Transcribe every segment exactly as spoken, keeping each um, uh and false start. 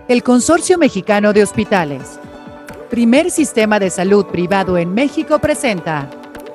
El Consorcio Mexicano de Hospitales, primer sistema de salud privado en México, presenta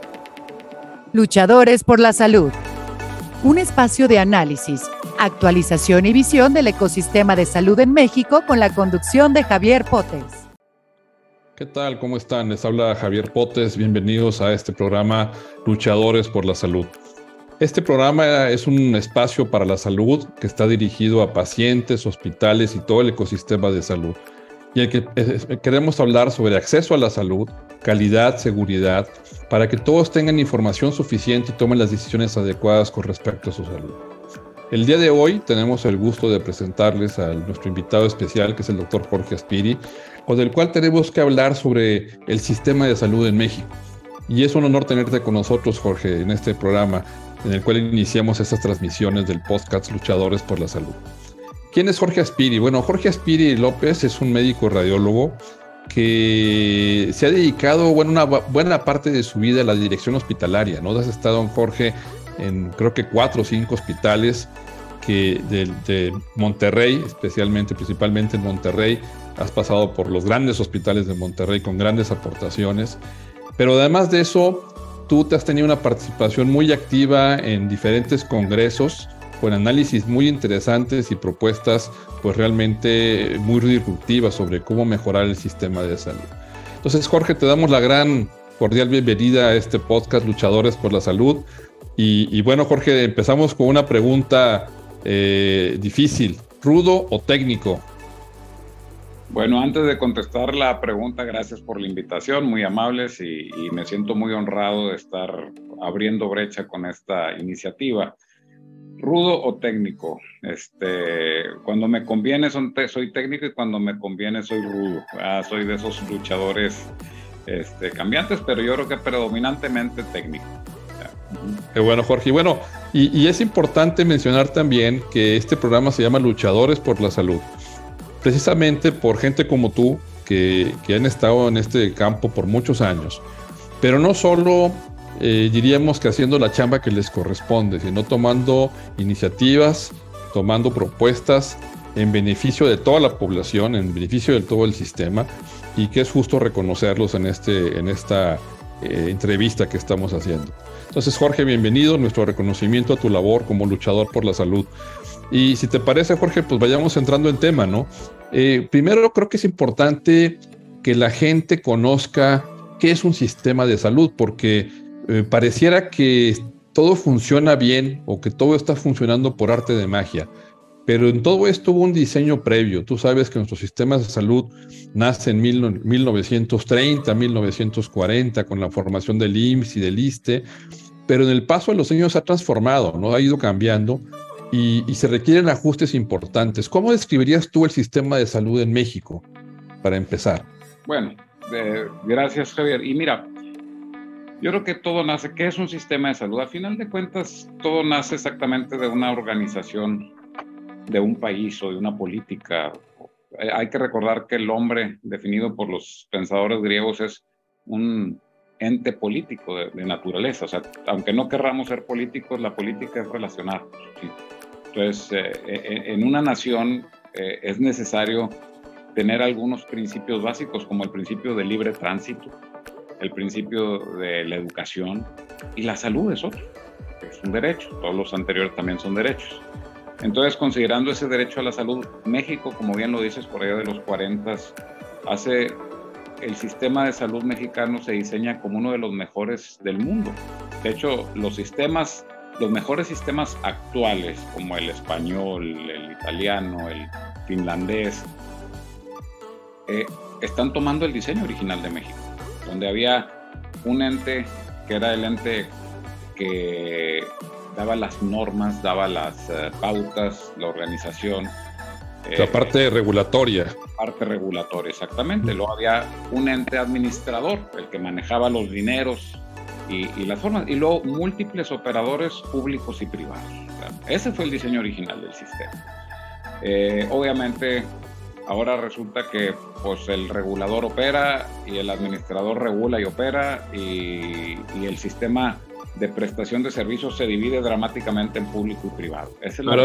Luchadores por la Salud, un espacio de análisis, actualización y visión del ecosistema de salud en México con la conducción de Javier Potes. ¿Qué tal? ¿Cómo están? Les habla Javier Potes. Bienvenidos a este programa Luchadores por la Salud. Este programa es un espacio para la salud que está dirigido a pacientes, hospitales y todo el ecosistema de salud. Y el que eh, queremos hablar sobre acceso a la salud, calidad, seguridad, para que todos tengan información suficiente y tomen las decisiones adecuadas con respecto a su salud. El día de hoy tenemos el gusto de presentarles a nuestro invitado especial, que es el doctor Jorge Aspiri, con el cual tenemos que hablar sobre el sistema de salud en México. Y es un honor tenerte con nosotros, Jorge, en este programa, en el cual iniciamos estas transmisiones del podcast Luchadores por la Salud. ¿Quién es Jorge Aspiri? Bueno, Jorge Aspiri López es un médico radiólogo que se ha dedicado, bueno, una buena parte de su vida a la dirección hospitalaria, ¿no? Has estado, en Jorge, en creo que cuatro o cinco hospitales que de, de Monterrey, especialmente, principalmente en Monterrey. Has pasado por los grandes hospitales de Monterrey con grandes aportaciones, pero además de eso, tú te has tenido una participación muy activa en diferentes congresos con análisis muy interesantes y propuestas pues realmente muy disruptivas sobre cómo mejorar el sistema de salud. Entonces, Jorge, te damos la gran cordial bienvenida a este podcast Luchadores por la Salud. Y, y bueno, Jorge, empezamos con una pregunta eh, difícil. ¿Rudo o técnico? Bueno, antes de contestar la pregunta, gracias por la invitación, muy amables, y, y me siento muy honrado de estar abriendo brecha con esta iniciativa. ¿Rudo o técnico? Este, cuando me conviene son te, soy técnico y cuando me conviene soy rudo. Ah, soy de esos luchadores este, cambiantes, pero yo creo que predominantemente técnico. Qué bueno, Jorge. Y bueno, y, y es importante mencionar también que este programa se llama Luchadores por la Salud, precisamente por gente como tú que, que han estado en este campo por muchos años, pero no solo eh, diríamos que haciendo la chamba que les corresponde, sino tomando iniciativas, tomando propuestas en beneficio de toda la población, en beneficio de todo el sistema, y que es justo reconocerlos en, este, en esta eh, entrevista que estamos haciendo. Entonces, Jorge, bienvenido, nuestro reconocimiento a tu labor como luchador por la salud. Y si te parece, Jorge, pues vayamos entrando en tema, ¿no? Eh, primero, creo que es importante que la gente conozca qué es un sistema de salud, porque eh, pareciera que todo funciona bien o que todo está funcionando por arte de magia. Pero en todo esto hubo un diseño previo. Tú sabes que nuestro sistema de salud nace en mil novecientos treinta, mil novecientos cuarenta, con la formación del I M S S y del ISSSTE, pero en el paso de los años se ha transformado, ¿no? Ha ido cambiando y, y se requieren ajustes importantes. ¿Cómo describirías tú el sistema de salud en México, para empezar? Bueno, eh, gracias, Javier. Y mira, yo creo que todo nace, ¿qué es un sistema de salud? A final de cuentas, todo nace exactamente de una organización, de un país o de una política. Hay que recordar que el hombre, definido por los pensadores griegos, es un ente político de, de naturaleza. O sea, aunque no querramos ser políticos, la política es relacionar. ¿Sí? Entonces, eh, en una nación eh, es necesario tener algunos principios básicos, como el principio de libre tránsito, el principio de la educación, y la salud es otro, es un derecho. Todos los anteriores también son derechos. Entonces, considerando ese derecho a la salud, México, como bien lo dices, por allá de los cuarenta, hace el sistema de salud mexicano se diseña como uno de los mejores del mundo. De hecho, los sistemas, los mejores sistemas actuales, como el español, el italiano, el finlandés, eh, están tomando el diseño original de México, donde había un ente que era el ente que daba las normas, daba las uh, pautas, la organización. La eh, parte regulatoria. Parte regulatoria, exactamente. Luego había un ente administrador, el que manejaba los dineros y, y las formas, y luego múltiples operadores públicos y privados. O sea, ese fue el diseño original del sistema. Eh, obviamente, ahora resulta que pues, el regulador opera y el administrador regula y opera, y, y el sistema de prestación de servicios se divide dramáticamente en público y privado. Esa es la Pero,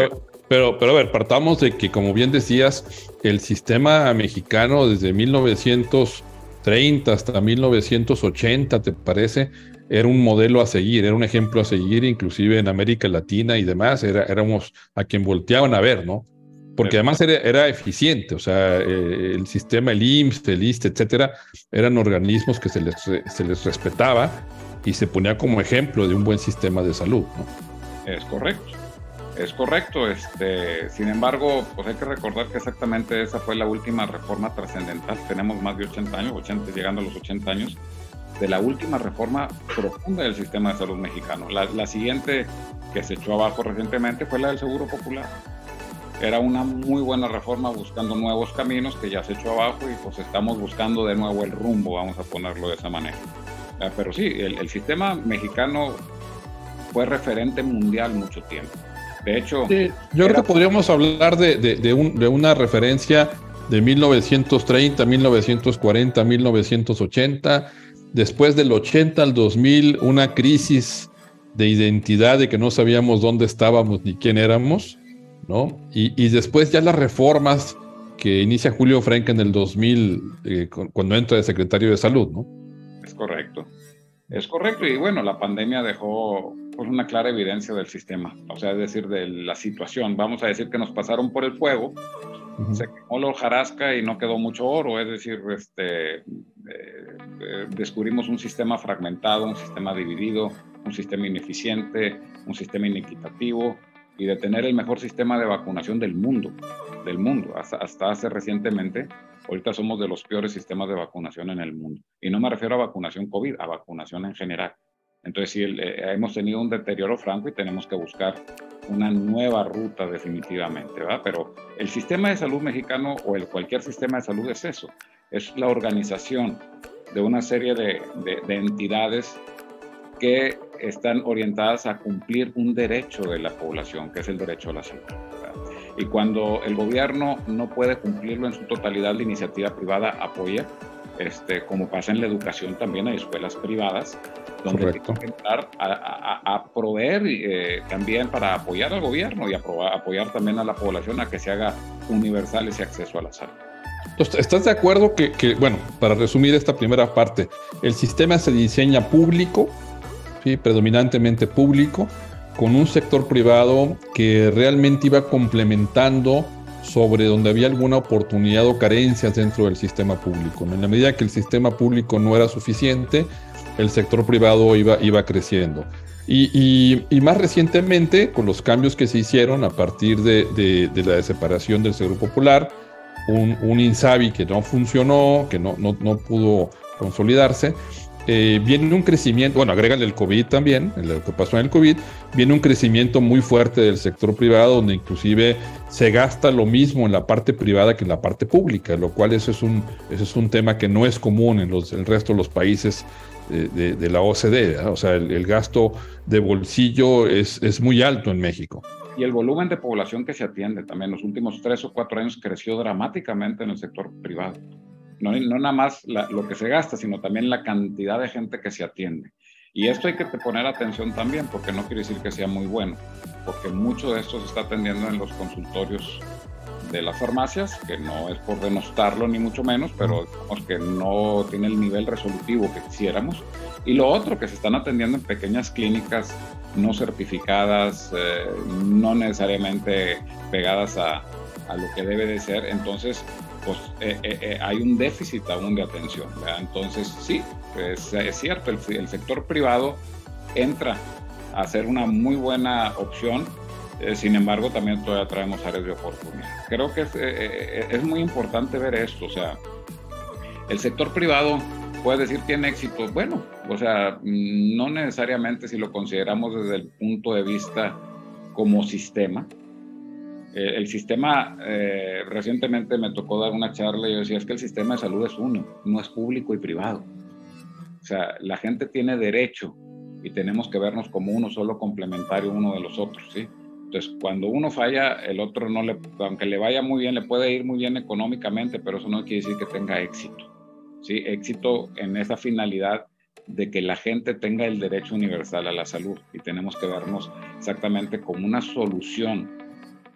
Pero, pero a ver, partamos de que, como bien decías, el sistema mexicano desde mil novecientos treinta hasta mil novecientos ochenta, ¿te parece? Era un modelo a seguir, era un ejemplo a seguir, inclusive en América Latina y demás, era, éramos a quien volteaban a ver, ¿no? Porque además era, era eficiente, o sea, eh, el sistema, el I M S S, el I S S S T E, etcétera, eran organismos que se les, se les respetaba y se ponía como ejemplo de un buen sistema de salud, ¿no? Es correcto. Es correcto, este, sin embargo, pues hay que recordar que exactamente esa fue la última reforma trascendental. Tenemos más de ochenta años, ochenta, llegando a los ochenta años, de la última reforma profunda del sistema de salud mexicano. La, la siguiente que se echó abajo recientemente fue la del Seguro Popular. Era una muy buena reforma buscando nuevos caminos que ya se echó abajo y pues estamos buscando de nuevo el rumbo, vamos a ponerlo de esa manera. Pero sí, el, el sistema mexicano fue referente mundial mucho tiempo. De hecho, sí, yo era... creo que podríamos hablar de, de, de, un, de una referencia de mil novecientos treinta, mil novecientos cuarenta, mil novecientos ochenta. Después del ochenta al dos mil, una crisis de identidad, de que no sabíamos dónde estábamos ni quién éramos, ¿no? Y, y después ya las reformas que inicia Julio Frenk en el dos mil, eh, cuando entra de secretario de Salud, ¿no? Es correcto. Es correcto, y bueno, la pandemia dejó pues, una clara evidencia del sistema, o sea, es decir, de la situación. Vamos a decir que nos pasaron por el fuego, uh-huh. Se quemó la hojarasca y no quedó mucho oro, es decir, este, eh, eh, descubrimos un sistema fragmentado, un sistema dividido, un sistema ineficiente, un sistema inequitativo, y de tener el mejor sistema de vacunación del mundo, del mundo, hasta, hasta hace recientemente. Ahorita somos de los peores sistemas de vacunación en el mundo. Y no me refiero a vacunación COVID, a vacunación en general. Entonces, sí, el, eh, hemos tenido un deterioro franco y tenemos que buscar una nueva ruta definitivamente, ¿verdad? Pero el sistema de salud mexicano o el, cualquier sistema de salud es eso. Es la organización de una serie de, de, de entidades que están orientadas a cumplir un derecho de la población, que es el derecho a la salud, ¿verdad? Y cuando el gobierno no puede cumplirlo en su totalidad, la iniciativa privada apoya, este, como pasa en la educación también, hay escuelas privadas, donde hay que entrar a, a, a proveer eh, también para apoyar al gobierno y a probar, apoyar también a la población a que se haga universal ese acceso a la salud. Entonces, ¿estás de acuerdo que, que, bueno, para resumir esta primera parte, el sistema se diseña público, ¿sí? Predominantemente público, con un sector privado que realmente iba complementando sobre donde había alguna oportunidad o carencias dentro del sistema público, ¿no? En la medida que el sistema público no era suficiente, el sector privado iba, iba creciendo. Y, y, y más recientemente, con los cambios que se hicieron a partir de, de, de la separación del Seguro Popular, un, un INSABI que no funcionó, que no, no, no pudo consolidarse, Eh, viene un crecimiento, bueno, agrégale el COVID también, lo que pasó en el COVID, viene un crecimiento muy fuerte del sector privado, donde inclusive se gasta lo mismo en la parte privada que en la parte pública, lo cual eso es un, eso es un tema que no es común en los, el resto de los países de, de, de la O C D, ¿eh? O sea, el, el gasto de bolsillo es, es muy alto en México. Y el volumen de población que se atiende también, los últimos tres o cuatro años creció dramáticamente en el sector privado. No, no nada más la, lo que se gasta, sino también la cantidad de gente que se atiende. Y esto hay que poner atención también, porque no quiere decir que sea muy bueno, porque mucho de esto se está atendiendo en los consultorios de las farmacias, que no es por denostarlo ni mucho menos, pero digamos que no tiene el nivel resolutivo que quisiéramos. Y lo otro, que se están atendiendo en pequeñas clínicas no certificadas, eh, no necesariamente pegadas a, a lo que debe de ser. Entonces, pues eh, eh, eh, hay un déficit aún de atención, ¿verdad? Entonces, sí, es, es cierto, el, el sector privado entra a ser una muy buena opción, eh, sin embargo, también todavía traemos áreas de oportunidad. Creo que es, eh, es muy importante ver esto, o sea, el sector privado puede decir tiene éxito, bueno, o sea, no necesariamente si lo consideramos desde el punto de vista como sistema. Eh, el sistema, eh, recientemente me tocó dar una charla y yo decía, es que el sistema de salud es uno, no es público y privado. O sea, la gente tiene derecho y tenemos que vernos como uno solo complementario uno de los otros, ¿sí? Entonces, cuando uno falla, el otro no le, aunque le vaya muy bien, le puede ir muy bien económicamente, pero eso no quiere decir que tenga éxito, ¿sí? Éxito en esa finalidad de que la gente tenga el derecho universal a la salud y tenemos que vernos exactamente como una solución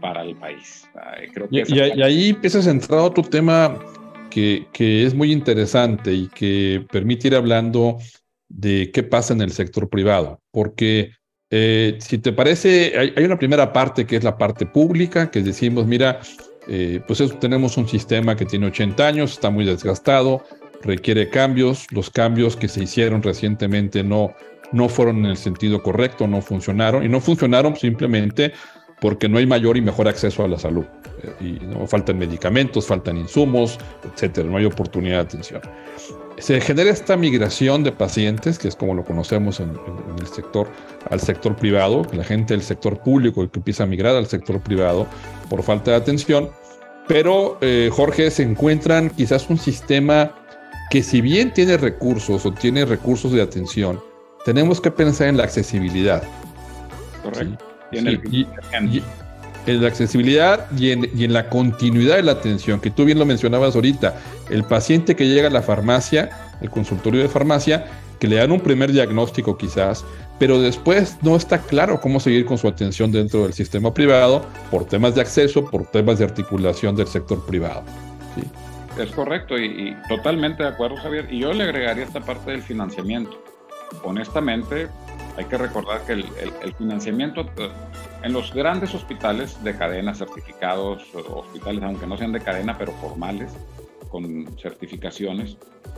para el país. Creo y, que y, y ahí empiezas a entrar a otro tema que, que es muy interesante y que permite ir hablando de qué pasa en el sector privado, porque eh, si te parece, hay, hay una primera parte que es la parte pública, que decimos, mira, eh, pues eso, tenemos un sistema que tiene ochenta años, está muy desgastado, requiere cambios, los cambios que se hicieron recientemente no, no fueron en el sentido correcto, no funcionaron, y no funcionaron simplemente porque no hay mayor y mejor acceso a la salud, eh, y no faltan medicamentos, faltan insumos, etcétera, no hay oportunidad de atención. Se genera esta migración de pacientes, que es como lo conocemos en, en, en el sector, al sector privado, la gente del sector público que empieza a migrar al sector privado por falta de atención, pero eh, Jorge, se encuentran quizás un sistema que, si bien tiene recursos o tiene recursos de atención, tenemos que pensar en la accesibilidad. Correcto. ¿Sí? Sí, y, y en la accesibilidad y en, y en la continuidad de la atención, que tú bien lo mencionabas ahorita, el paciente que llega a la farmacia, el consultorio de farmacia, que le dan un primer diagnóstico quizás, pero después no está claro cómo seguir con su atención dentro del sistema privado por temas de acceso, por temas de articulación del sector privado. ¿Sí? Es correcto y, y totalmente de acuerdo, Javier. Y yo le agregaría esta parte del financiamiento. Honestamente, hay que recordar que el, el, el financiamiento en los grandes hospitales de cadena, certificados, hospitales aunque no sean de cadena, pero formales, con certificaciones,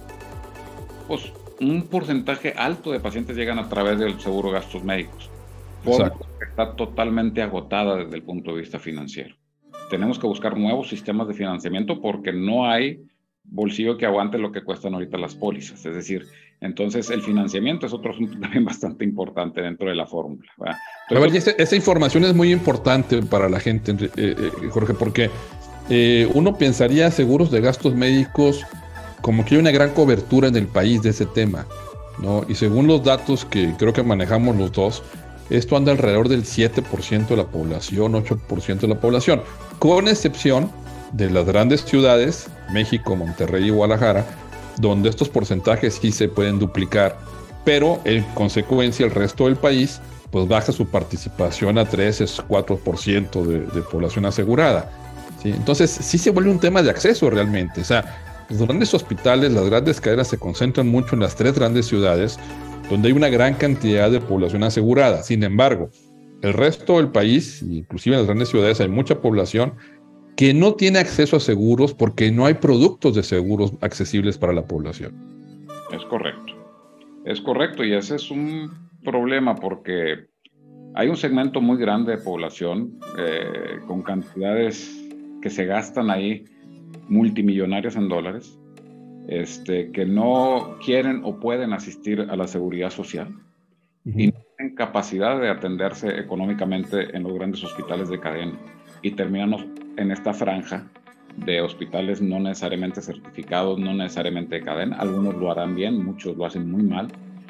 pues un porcentaje alto de pacientes llegan a través del seguro de gastos médicos. Exacto. Está totalmente agotada desde el punto de vista financiero. Tenemos que buscar nuevos sistemas de financiamiento porque no hay bolsillo que aguante lo que cuestan ahorita las pólizas. Es decir, entonces el financiamiento es otro asunto también bastante importante dentro de la fórmula. ¿Verdad? Entonces, a ver, esa, esa información es muy importante para la gente, eh, eh, Jorge, porque eh, uno pensaría seguros de gastos médicos como que hay una gran cobertura en el país de ese tema, ¿no? Y según los datos que creo que manejamos los dos, esto anda alrededor del siete por ciento de la población, ocho por ciento de la población, con excepción de las grandes ciudades, México, Monterrey y Guadalajara, donde estos porcentajes sí se pueden duplicar, pero en consecuencia el resto del país pues baja su participación a tres, cuatro por ciento de, de población asegurada, ¿sí? Entonces sí se vuelve un tema de acceso realmente. O sea, los grandes hospitales, las grandes cadenas se concentran mucho en las tres grandes ciudades, donde hay una gran cantidad de población asegurada. Sin embargo, el resto del país, inclusive en las grandes ciudades, hay mucha población que no tiene acceso a seguros porque no hay productos de seguros accesibles para la población. Es correcto, es correcto, y ese es un problema porque hay un segmento muy grande de población eh, con cantidades que se gastan ahí multimillonarias en dólares, este, que no quieren o pueden asistir a la seguridad social, uh-huh. y no tienen capacidad de atenderse económicamente en los grandes hospitales de cadena, y terminamos en esta franja de hospitales no necesariamente certificados, no necesariamente de cadena. Algunos lo harán bien, muchos lo hacen muy mal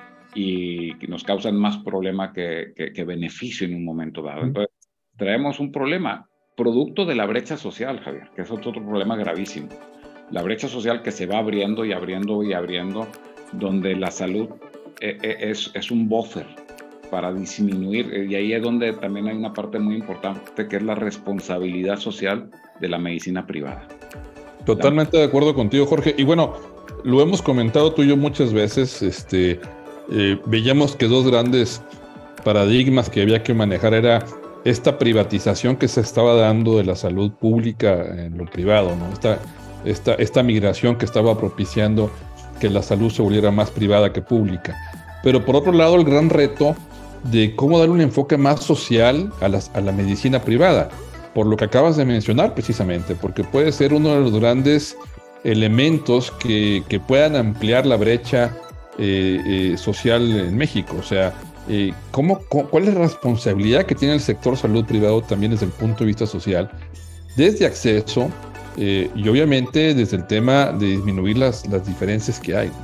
y nos causan más problema que, que, que beneficio en un momento dado. Entonces, traemos un problema producto de la brecha social, Javier, que es otro, otro problema gravísimo. La brecha social que se va abriendo y abriendo y abriendo, donde la salud es, es un buffer para disminuir, y ahí es donde también hay una parte muy importante que es la responsabilidad social de la medicina privada. Totalmente de acuerdo contigo, Jorge. Y bueno, lo hemos comentado tú y yo muchas veces, este, eh, veíamos que dos grandes paradigmas que había que manejar era esta privatización que se estaba dando de la salud pública en lo privado, ¿no? Esta, esta, esta migración que estaba propiciando que la salud se volviera más privada que pública. Pero por otro lado, el gran reto de cómo dar un enfoque más social a, las, a la medicina privada, por lo que acabas de mencionar precisamente, porque puede ser uno de los grandes elementos que, que puedan ampliar la brecha eh, eh, social en México. O sea, eh, ¿cómo, cómo, ¿cuál es la responsabilidad que tiene el sector salud privado también desde el punto de vista social? Desde acceso eh, y obviamente desde el tema de disminuir las, las diferencias que hay.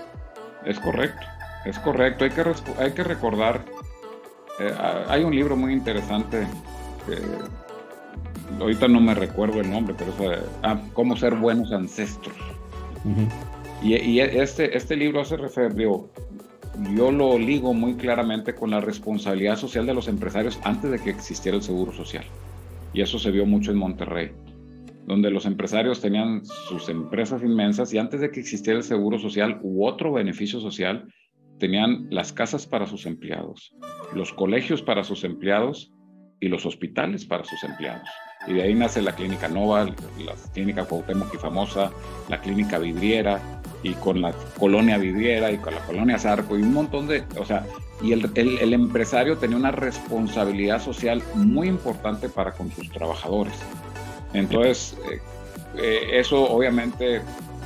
Es correcto, es correcto. Hay que, hay que recordar, eh, hay un libro muy interesante que ahorita no me recuerdo el nombre, pero es eh, ah, Cómo ser buenos ancestros. Uh-huh. Y, y este, este libro hace referencia, yo lo ligo muy claramente con la responsabilidad social de los empresarios antes de que existiera el seguro social. y eso se vio mucho en Monterrey, donde los empresarios tenían sus empresas inmensas y antes de que existiera el seguro social u otro beneficio social, tenían las casas para sus empleados, los colegios para sus empleados y los hospitales para sus empleados. Y de ahí nace la Clínica Nova, la Clínica Cuauhtémoc y Famosa, la Clínica Vidriera, y con la Colonia Vidriera, y con la Colonia Zarco, y un montón de... O sea, y el, el, el empresario tenía una responsabilidad social muy importante para con sus trabajadores. Entonces, eh, eh, eso obviamente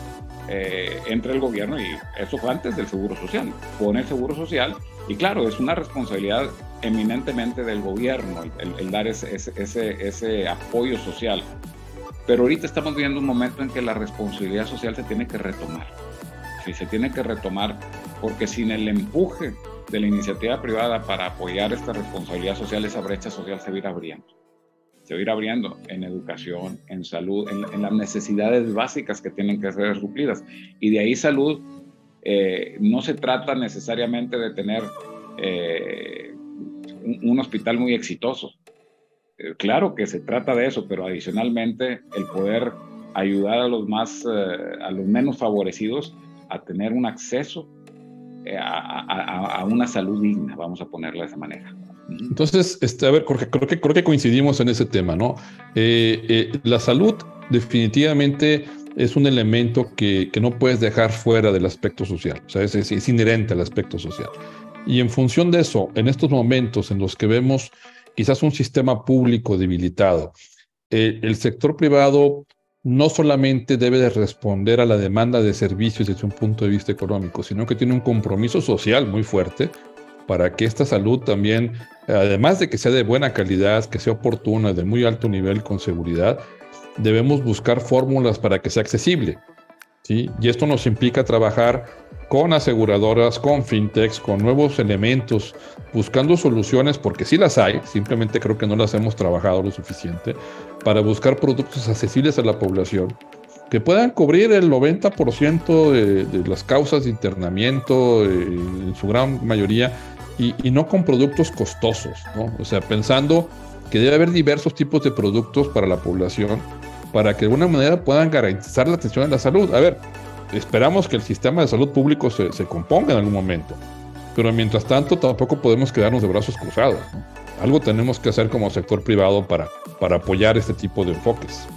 eh, entra el gobierno, y eso fue antes del Seguro Social. Pone el Seguro Social, y claro, es una responsabilidad eminentemente del gobierno el, el dar ese, ese, ese apoyo social. Pero ahorita estamos viviendo un momento en que la responsabilidad social se tiene que retomar. Sí, se tiene que retomar porque sin el empuje de la iniciativa privada para apoyar esta responsabilidad social, esa brecha social se va a ir abriendo. Se va a ir abriendo en educación, en salud, en, en las necesidades básicas que tienen que ser suplidas. Y de ahí salud, eh, no se trata necesariamente de tener eh, un, un hospital muy exitoso. Eh, claro que se trata de eso, pero adicionalmente el poder ayudar a los, más, eh, a los menos favorecidos a tener un acceso eh, a, a, a una salud digna, vamos a ponerla de esa manera. Entonces, este, a ver, Jorge, creo que, creo que coincidimos en ese tema, ¿no? Eh, eh, la salud definitivamente es un elemento que, que no puedes dejar fuera del aspecto social, o sea, es, es, es inherente al aspecto social. Y en función de eso, en estos momentos en los que vemos quizás un sistema público debilitado, eh, el sector privado no solamente debe de responder a la demanda de servicios desde un punto de vista económico, sino que tiene un compromiso social muy fuerte para que esta salud también, además de que sea de buena calidad, que sea oportuna, de muy alto nivel, con seguridad, debemos buscar fórmulas para que sea accesible, ¿sí? Y esto nos implica trabajar con aseguradoras, con fintechs, con nuevos elementos, buscando soluciones, porque sí las hay, simplemente creo que no las hemos trabajado lo suficiente, para buscar productos accesibles a la población, que puedan cubrir el noventa por ciento de, de las causas de internamiento, eh, en su gran mayoría, y, y no con productos costosos, ¿no? O sea, pensando que debe haber diversos tipos de productos para la población, para que de alguna manera puedan garantizar la atención a la salud. A ver, esperamos que el sistema de salud público se, se componga en algún momento, pero mientras tanto tampoco podemos quedarnos de brazos cruzados, ¿no? Algo tenemos que hacer como sector privado para, para apoyar este tipo de enfoques.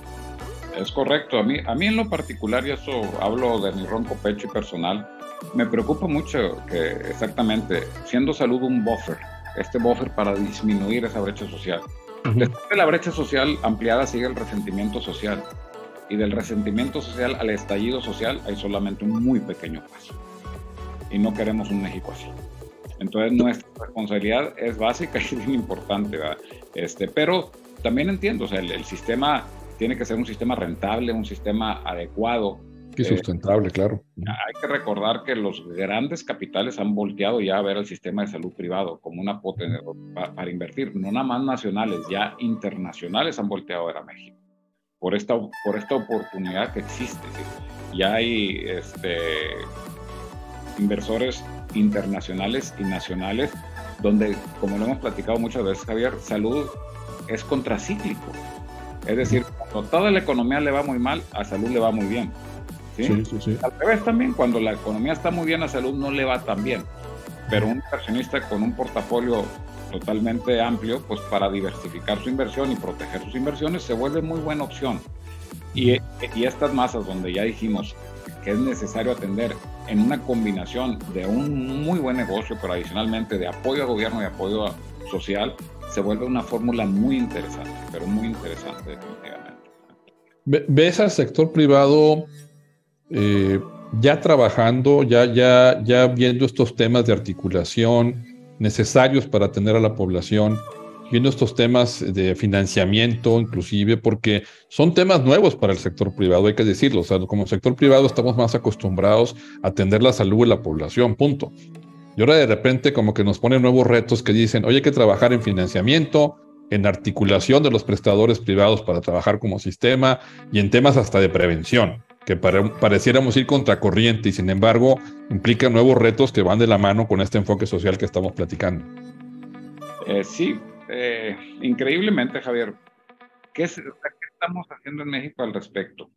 Es correcto. A mí, a mí en lo particular, y eso hablo de mi ronco pecho y personal, me preocupa mucho que exactamente, siendo salud un buffer, este buffer para disminuir esa brecha social. Uh-huh. Después de la brecha social ampliada sigue el resentimiento social. Y del resentimiento social al estallido social hay solamente un muy pequeño paso. Y no queremos un México así. Entonces nuestra responsabilidad es básica y bien importante, ¿verdad? Este, pero también entiendo, o sea, el, el sistema tiene que ser un sistema rentable, un sistema adecuado. Y sustentable, eh, claro. Hay que recordar que los grandes capitales han volteado ya a ver el sistema de salud privado como una potencia para, para invertir. No nada más nacionales, ya internacionales han volteado a ver a México. Por esta, por esta oportunidad que existe, ¿sí? Ya hay este, inversores internacionales y nacionales donde, como lo hemos platicado muchas veces, Javier, salud es contracíclico. Es decir, cuando toda la economía le va muy mal, a salud le va muy bien. ¿Sí? Sí, sí, sí. Al revés también, cuando la economía está muy bien, a salud no le va tan bien. Pero un inversionista con un portafolio totalmente amplio, pues para diversificar su inversión y proteger sus inversiones, se vuelve muy buena opción. Y, y estas masas donde ya dijimos que es necesario atender en una combinación de un muy buen negocio, pero adicionalmente de apoyo al gobierno y apoyo social, se vuelve una fórmula muy interesante, pero muy interesante definitivamente. ¿Ves al sector privado eh, ya trabajando, ya, ya, ya viendo estos temas de articulación necesarios para atender a la población, viendo estos temas de financiamiento inclusive, porque son temas nuevos para el sector privado, hay que decirlo? O sea, como sector privado estamos más acostumbrados a atender la salud de la población, punto. Y ahora de repente como que nos ponen nuevos retos que dicen, oye, hay que trabajar en financiamiento, en articulación de los prestadores privados para trabajar como sistema y en temas hasta de prevención, que pare, pareciéramos ir contracorriente y sin embargo implican nuevos retos que van de la mano con este enfoque social que estamos platicando. Eh, sí, eh, increíblemente, Javier, ¿qué, es, ¿qué estamos haciendo en México al respecto?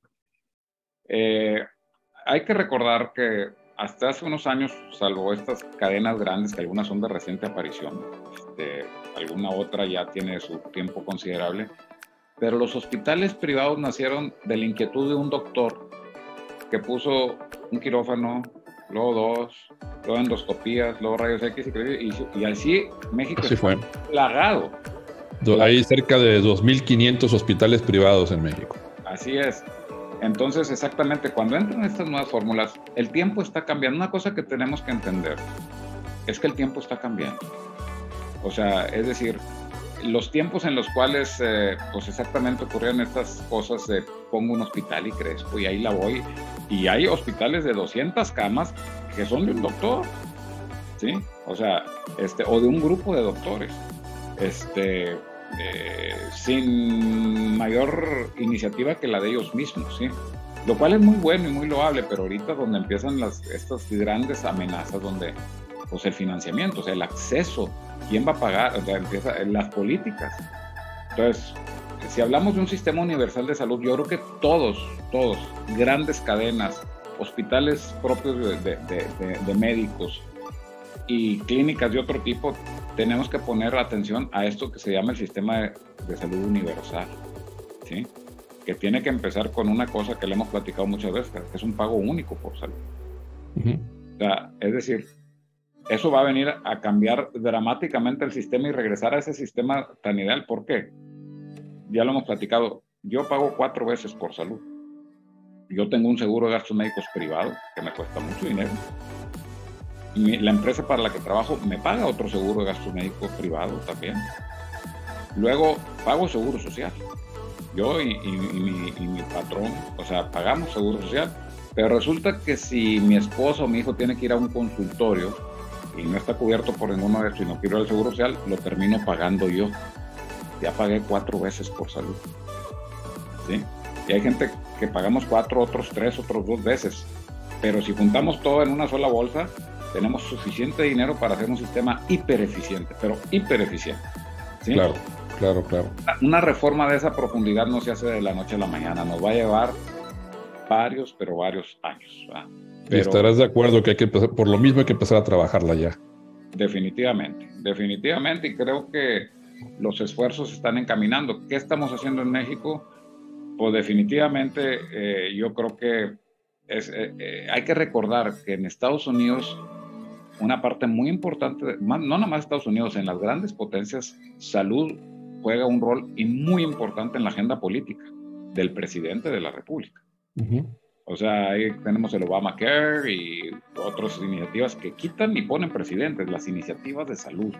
Eh, hay que recordar que hasta hace unos años, salvo estas cadenas grandes, que algunas son de reciente aparición, este, alguna otra ya tiene su tiempo considerable, pero los hospitales privados nacieron de la inquietud de un doctor que puso un quirófano, luego dos, luego endoscopías, luego rayos X, y, y así México así fue plagado. Hay cerca de dos mil quinientos hospitales privados en México. Así es. Entonces, exactamente, cuando entran estas nuevas fórmulas, el tiempo está cambiando. Una cosa que tenemos que entender es que el tiempo está cambiando. O sea, es decir, los tiempos en los cuales, eh, pues exactamente ocurrieron estas cosas, de eh, pongo un hospital y crezco, y ahí la voy, y hay hospitales de doscientas camas que son de un doctor, ¿sí? O sea, este, o de un grupo de doctores, este... Eh, sin mayor iniciativa que la de ellos mismos, ¿sí? Lo cual es muy bueno y muy loable, pero ahorita donde empiezan las, estas grandes amenazas, donde pues el financiamiento, o sea, el acceso, quién va a pagar, o sea, empiezan las políticas. Entonces, si hablamos de un sistema universal de salud, yo creo que todos, todos, grandes cadenas, hospitales propios de, de, de, de, de médicos y clínicas de otro tipo, tenemos que poner atención a esto que se llama el sistema de, de salud universal, ¿sí? Que tiene que empezar con una cosa que le hemos platicado muchas veces, que es un pago único por salud. Uh-huh. O sea, es decir, eso va a venir a cambiar dramáticamente el sistema y regresar a ese sistema tan ideal. ¿Por qué? Ya lo hemos platicado. Yo pago cuatro veces por salud. Yo tengo un seguro de gastos médicos privado que me cuesta mucho dinero. Mi, la empresa para la que trabajo me paga otro seguro de gastos médicos privado también. Luego pago seguro social. Yo y, y, y, mi, y mi patrón, o sea, pagamos seguro social. Pero resulta que si mi esposo o mi hijo tiene que ir a un consultorio y no está cubierto por ninguno de estos y no quiero el seguro social, lo termino pagando yo. Ya pagué cuatro veces por salud, ¿sí? Y hay gente que pagamos cuatro, otros tres, otros dos veces. Pero si juntamos todo en una sola bolsa, tenemos suficiente dinero para hacer un sistema hipereficiente, pero hipereficiente, ¿sí? Claro, claro, claro. Una reforma de esa profundidad no se hace de la noche a la mañana, nos va a llevar varios, pero varios años, ¿verdad? Pero, y estarás de acuerdo que hay que empezar, por lo mismo hay que empezar a trabajarla ya. Definitivamente, definitivamente, y creo que los esfuerzos se están encaminando. ¿Qué estamos haciendo en México? Pues definitivamente eh, yo creo que es, eh, eh, hay que recordar que en Estados Unidos una parte muy importante, no nada más Estados Unidos, en las grandes potencias, salud juega un rol y muy importante en la agenda política del presidente de la República. Uh-huh. O sea, ahí tenemos el Obamacare y otras iniciativas que quitan y ponen presidentes, las iniciativas de salud.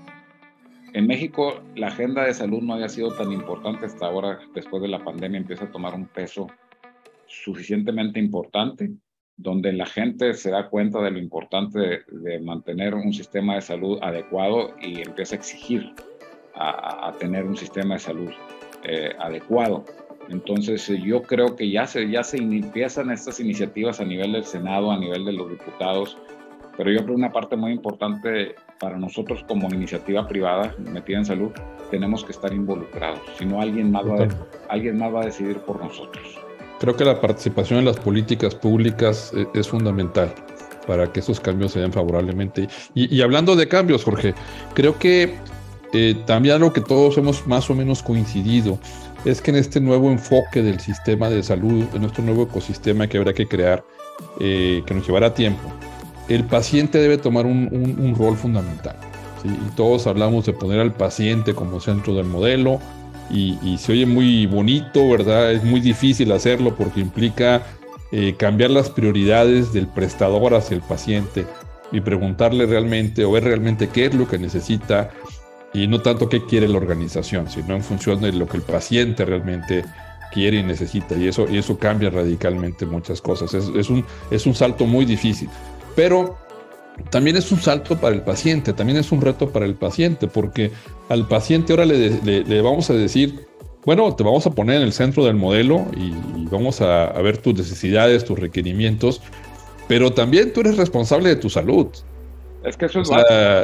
En México, la agenda de salud no había sido tan importante hasta ahora, después de la pandemia, empieza a tomar un peso suficientemente importante, donde la gente se da cuenta de lo importante de, de mantener un sistema de salud adecuado y empieza a exigir a, a tener un sistema de salud eh, adecuado. Entonces, yo creo que ya se, ya se empiezan estas iniciativas a nivel del Senado, a nivel de los diputados, pero yo creo que una parte muy importante para nosotros como iniciativa privada metida en salud, tenemos que estar involucrados, si no alguien más, va a, alguien más va a decidir por nosotros. Creo que la participación en las políticas públicas es, es fundamental para que esos cambios se den favorablemente. Y, y hablando de cambios, Jorge, creo que eh, también algo que todos hemos más o menos coincidido es que en este nuevo enfoque del sistema de salud, en nuestro nuevo ecosistema que habrá que crear, eh, que nos llevará tiempo, el paciente debe tomar un, un, un rol fundamental, ¿sí? Y todos hablamos de poner al paciente como centro del modelo, y, y se oye muy bonito, ¿verdad? Es muy difícil hacerlo porque implica eh, cambiar las prioridades del prestador hacia el paciente y preguntarle realmente o ver realmente qué es lo que necesita y no tanto qué quiere la organización, sino en función de lo que el paciente realmente quiere y necesita, y eso, y eso cambia radicalmente muchas cosas. Es, es, un, es un salto muy difícil, pero también es un salto para el paciente, también es un reto para el paciente, porque al paciente ahora le, le, le vamos a decir, bueno, te vamos a poner en el centro del modelo y, y vamos a, a ver tus necesidades, tus requerimientos, pero también tú eres responsable de tu salud. Es que eso es o sea,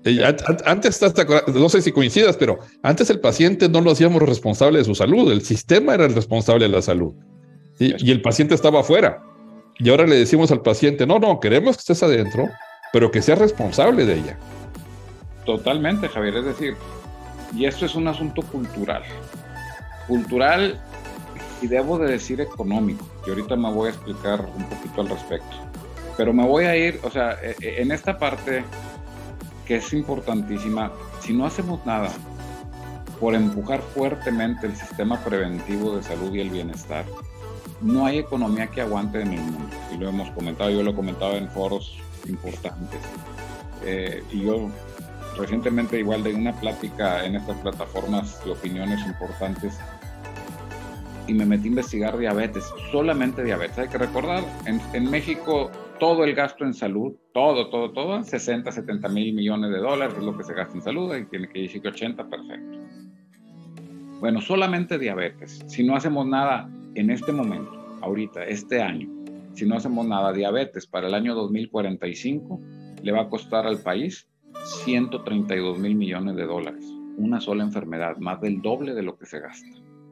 Eh, antes, no sé si coincidas, pero antes el paciente no lo hacíamos responsable de su salud, el sistema era el responsable de la salud, ¿sí? Y el paciente estaba afuera. Y ahora le decimos al paciente, no, no, queremos que estés adentro, pero que seas responsable de ella. Totalmente, Javier, es decir, y esto es un asunto cultural, cultural y debo de decir económico, y ahorita me voy a explicar un poquito al respecto, pero me voy a ir, o sea, en esta parte que es importantísima, si no hacemos nada por empujar fuertemente el sistema preventivo de salud y el bienestar, no hay economía que aguante en el mundo, y lo hemos comentado, yo lo he comentado en foros importantes, eh, y yo recientemente igual de una plática en estas plataformas de opiniones importantes, y me metí a investigar diabetes, solamente diabetes. Hay que recordar, en, en México todo el gasto en salud, todo, todo, todo, sesenta, setenta mil millones de dólares es lo que se gasta en salud, y tiene que decir que ochenta, perfecto. Bueno, solamente diabetes. Si no hacemos nada en este momento, ahorita, este año, si no hacemos nada, diabetes para el año dos mil cuarenta y cinco le va a costar al país ciento treinta y dos mil millones de dólares. Una sola enfermedad, más del doble de lo que se gasta.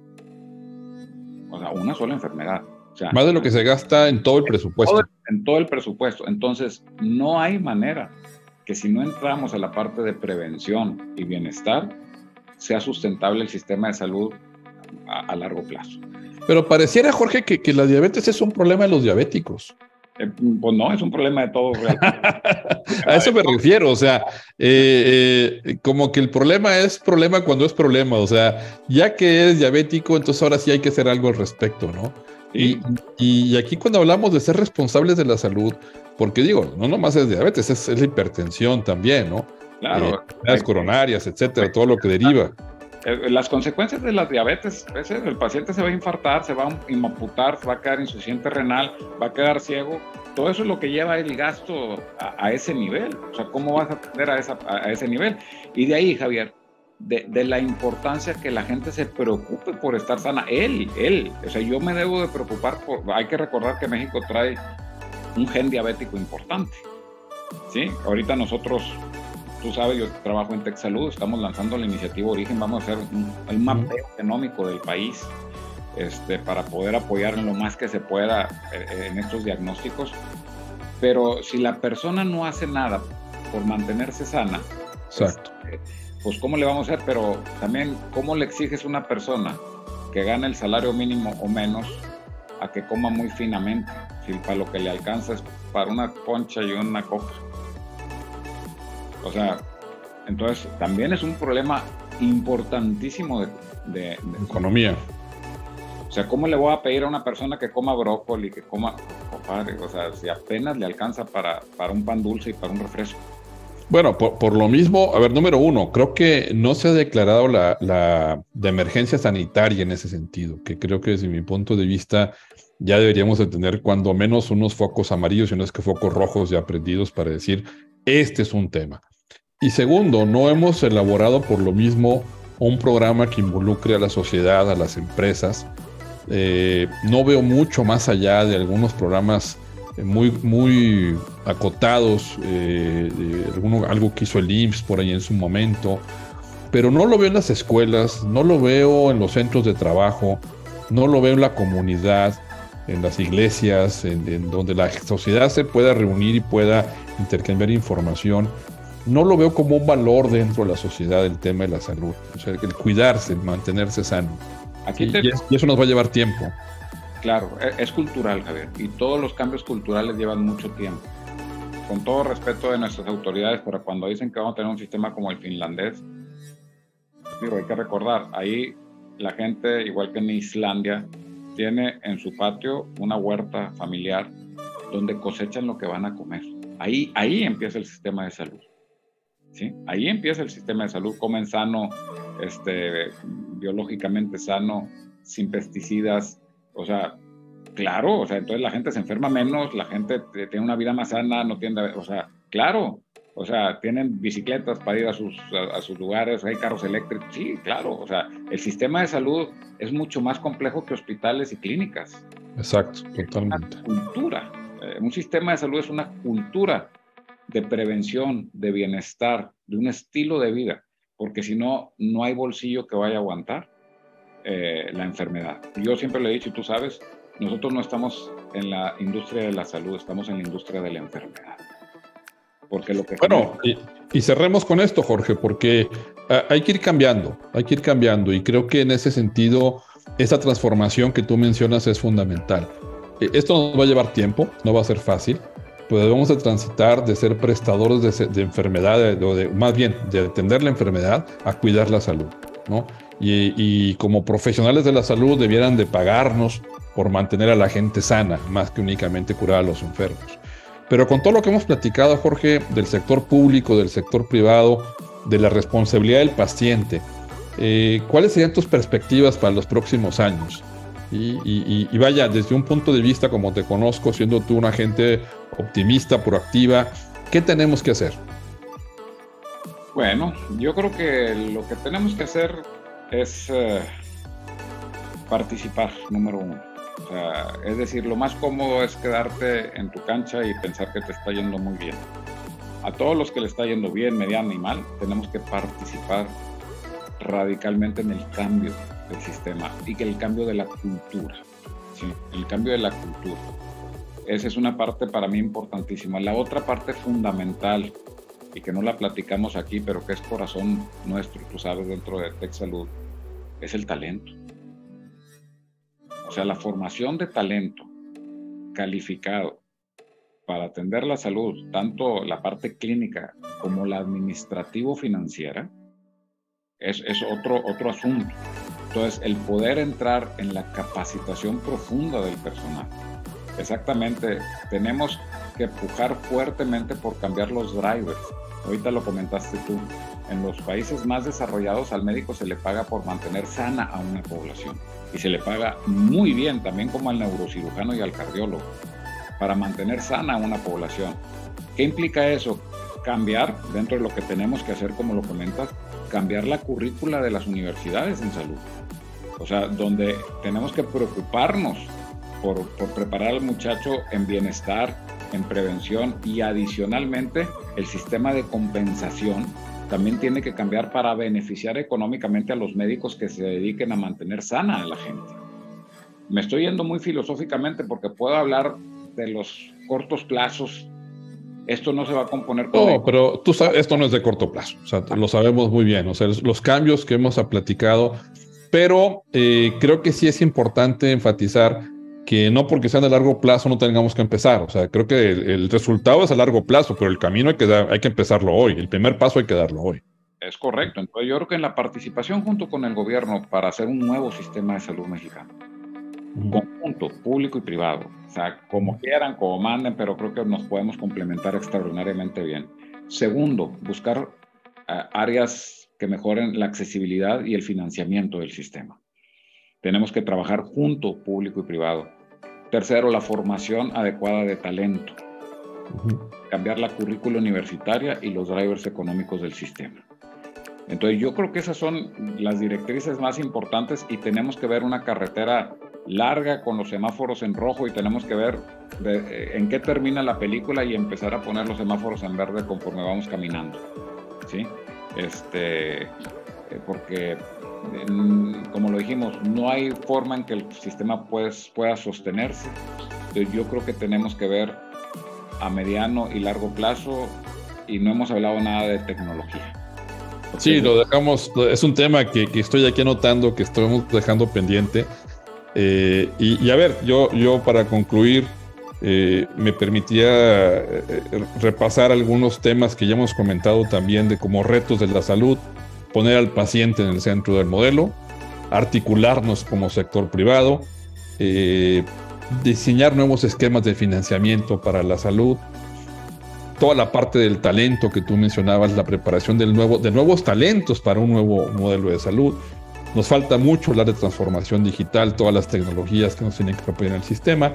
O sea, una sola enfermedad. O sea, más de lo que se gasta en todo el presupuesto. Todo, en todo el presupuesto. Entonces, no hay manera que si no entramos a la parte de prevención y bienestar, sea sustentable el sistema de salud a, a largo plazo. Pero pareciera, Jorge, que, que la diabetes es un problema de los diabéticos. Eh, pues no, es un problema de todos. A eso me refiero, o sea, eh, eh, como que el problema es problema cuando es problema, o sea, ya que eres diabético, entonces ahora sí hay que hacer algo al respecto, ¿no? Sí. Y, y aquí cuando hablamos de ser responsables de la salud, porque digo, no nomás es diabetes, es, es la hipertensión también, ¿no? Claro. Eh, las coronarias, etcétera, todo lo que deriva. Las consecuencias de la diabetes, el paciente se va a infartar, se va a inmoputar, se va a quedar insuficiente renal, va a quedar ciego. Todo eso es lo que lleva el gasto a, a ese nivel. O sea, ¿cómo vas a atender a, esa, a ese nivel? Y de ahí, Javier, de, de la importancia que la gente se preocupe por estar sana. Él, él. O sea, yo me debo de preocupar por... Hay que recordar que México trae un gen diabético importante. ¿Sí? Ahorita nosotros... Tú sabes, yo trabajo en TechSalud, estamos lanzando la iniciativa Origen, vamos a hacer un, un mapeo genómico del país este, para poder apoyar en lo más que se pueda eh, en estos diagnósticos. Pero si la persona no hace nada por mantenerse sana, exacto. Este, pues ¿cómo le vamos a hacer? Pero también, ¿cómo le exiges a una persona que gane el salario mínimo o menos a que coma muy finamente? Si para lo que le alcanza es para una concha y una coca. O sea, entonces también es un problema importantísimo de, de, de economía. O sea, ¿cómo le voy a pedir a una persona que coma brócoli, que coma, compadre? O sea, si apenas le alcanza para, para un pan dulce y para un refresco. Bueno, por, por lo mismo, a ver, número uno, creo que no se ha declarado la, la de emergencia sanitaria en ese sentido, que creo que desde mi punto de vista ya deberíamos de tener cuando menos unos focos amarillos y no es que focos rojos ya prendidos para decir, este es un tema. Y segundo, no hemos elaborado por lo mismo un programa que involucre a la sociedad, a las empresas. Eh, no veo mucho más allá de algunos programas muy, muy acotados, eh, de alguno, algo que hizo el I M S S por ahí en su momento, pero no lo veo en las escuelas, no lo veo en los centros de trabajo, no lo veo en la comunidad, en las iglesias, en, en donde la sociedad se pueda reunir y pueda intercambiar información. No lo veo como un valor dentro de la sociedad el tema de la salud, o sea, el cuidarse, el mantenerse sano. Aquí te... y, es, y eso nos va a llevar tiempo. Claro, es, es cultural, Javier, y todos los cambios culturales llevan mucho tiempo. Con todo respeto de nuestras autoridades, pero cuando dicen que vamos a tener un sistema como el finlandés, digo, hay que recordar, ahí la gente, igual que en Islandia, tiene en su patio una huerta familiar donde cosechan lo que van a comer. Ahí, ahí empieza el sistema de salud. ¿Sí? Ahí empieza el sistema de salud, comen sano, este, biológicamente sano, sin pesticidas, o sea, claro, o sea, entonces la gente se enferma menos, la gente tiene una vida más sana, no tiene, o sea, claro, o sea, tienen bicicletas para ir a sus, a, a sus lugares, hay carros eléctricos, sí, claro, o sea, el sistema de salud es mucho más complejo que hospitales y clínicas. Exacto, totalmente. Es una cultura, eh, un sistema de salud es una cultura de prevención, de bienestar, de un estilo de vida, porque si no, no hay bolsillo que vaya a aguantar eh, la enfermedad. Yo siempre le he dicho, y tú sabes, nosotros no estamos en la industria de la salud, estamos en la industria de la enfermedad. Porque lo que bueno, y, y cerremos con esto, Jorge, porque uh, hay que ir cambiando, hay que ir cambiando, y creo que en ese sentido, esa transformación que tú mencionas es fundamental. Eh, esto nos va a llevar tiempo, no va a ser fácil, pero debemos de transitar de ser prestadores de, de enfermedad, o de, más bien de atender la enfermedad, a cuidar la salud, ¿no? Y, y como profesionales de la salud debieran de pagarnos por mantener a la gente sana, más que únicamente curar a los enfermos. Pero con todo lo que hemos platicado, Jorge, del sector público, del sector privado, de la responsabilidad del paciente, eh, ¿cuáles serían tus perspectivas para los próximos años? Y, y, y vaya, desde un punto de vista, como te conozco, siendo tú una gente optimista, proactiva, ¿qué tenemos que hacer? Bueno, yo creo que lo que tenemos que hacer es eh, participar, número uno. O sea, es decir, lo más cómodo es quedarte en tu cancha y pensar que te está yendo muy bien. A todos los que le está yendo bien, mediano y mal, tenemos que participar radicalmente en el cambio del sistema y que el cambio de la cultura, ¿sí? El cambio de la cultura. Esa es una parte para mí importantísima. La otra parte fundamental, y que no la platicamos aquí, pero que es corazón nuestro, tú sabes, dentro de TechSalud, es el talento. O sea, la formación de talento calificado para atender la salud, tanto la parte clínica como la administrativo-financiera, es, es otro, otro asunto. Entonces, el poder entrar en la capacitación profunda del personal. Exactamente, tenemos que empujar fuertemente por cambiar los drivers. Ahorita lo comentaste tú. En los países más desarrollados al médico se le paga por mantener sana a una población. Y se le paga muy bien, también como al neurocirujano y al cardiólogo, para mantener sana a una población. ¿Qué implica eso? Cambiar, dentro de lo que tenemos que hacer, como lo comentas, cambiar la currícula de las universidades en salud. O sea, donde tenemos que preocuparnos por, por preparar al muchacho en bienestar, en prevención, y adicionalmente el sistema de compensación también tiene que cambiar para beneficiar económicamente a los médicos que se dediquen a mantener sana a la gente. Me estoy yendo muy filosóficamente porque puedo hablar de los cortos plazos. Esto no se va a componer con... No, pero tú sabes, esto no es de corto plazo, o sea, lo sabemos muy bien, o sea, los cambios que hemos platicado, pero eh, creo que sí es importante enfatizar que no porque sean de largo plazo no tengamos que empezar. O sea, creo que el, el resultado es a largo plazo, pero el camino hay que, dar, hay que empezarlo hoy. El primer paso hay que darlo hoy. Es correcto. Entonces yo creo que en la participación junto con el gobierno para hacer un nuevo sistema de salud mexicano, uh-huh. conjunto, público y privado, o sea, como quieran, como manden, pero creo que nos podemos complementar extraordinariamente bien. Segundo, buscar uh, áreas que mejoren la accesibilidad y el financiamiento del sistema. Tenemos que trabajar junto, público y privado. Tercero, la formación adecuada de talento. Uh-huh. Cambiar la currícula universitaria y los drivers económicos del sistema. Entonces, yo creo que esas son las directrices más importantes y tenemos que ver una carretera larga con los semáforos en rojo y tenemos que ver de, eh, en qué termina la película y empezar a poner los semáforos en verde conforme vamos caminando. ¿Sí? Este, eh, porque... como lo dijimos, no hay forma en que el sistema pues, pueda sostenerse. Entonces, yo creo que tenemos que ver a mediano y largo plazo, y no hemos hablado nada de tecnología. Sí, lo dejamos, es un tema que, que estoy aquí anotando, que estamos dejando pendiente. Eh, y, y a ver, yo, yo para concluir, eh, me permitía eh, repasar algunos temas que ya hemos comentado también de como retos de la salud. Poner al paciente en el centro del modelo, articularnos como sector privado, eh, diseñar nuevos esquemas de financiamiento para la salud, toda la parte del talento que tú mencionabas, la preparación del nuevo, de nuevos talentos para un nuevo modelo de salud. Nos falta mucho hablar de transformación digital, todas las tecnologías que nos tienen que apoyar en el sistema,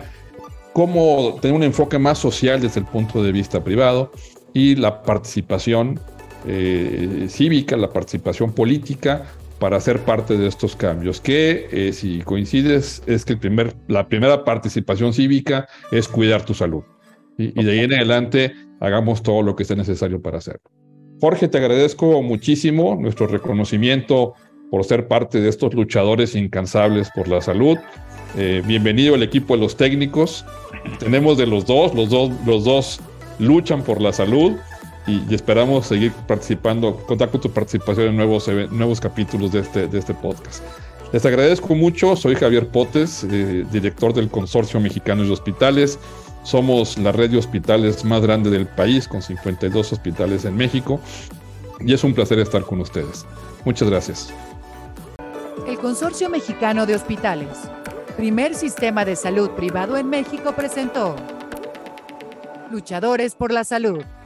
cómo tener un enfoque más social desde el punto de vista privado y la participación Eh, cívica, la participación política para ser parte de estos cambios, que eh, si coincides es que el primer, la primera participación cívica es cuidar tu salud, y, y de ahí en adelante hagamos todo lo que sea necesario para hacerlo. Jorge, te agradezco muchísimo nuestro reconocimiento por ser parte de estos luchadores incansables por la salud. Eh, bienvenido al equipo de los técnicos. Tenemos de los dos, los dos, los dos luchan por la salud y, y esperamos seguir participando, contar con tu participación en nuevos, nuevos capítulos de este, de este podcast. Les agradezco mucho, soy Javier Potes, eh, director del Consorcio Mexicano de Hospitales. Somos la red de hospitales más grande del país, con cincuenta y dos hospitales en México, y es un placer estar con ustedes. Muchas gracias. El Consorcio Mexicano de Hospitales, primer sistema de salud privado en México, presentó Luchadores por la Salud.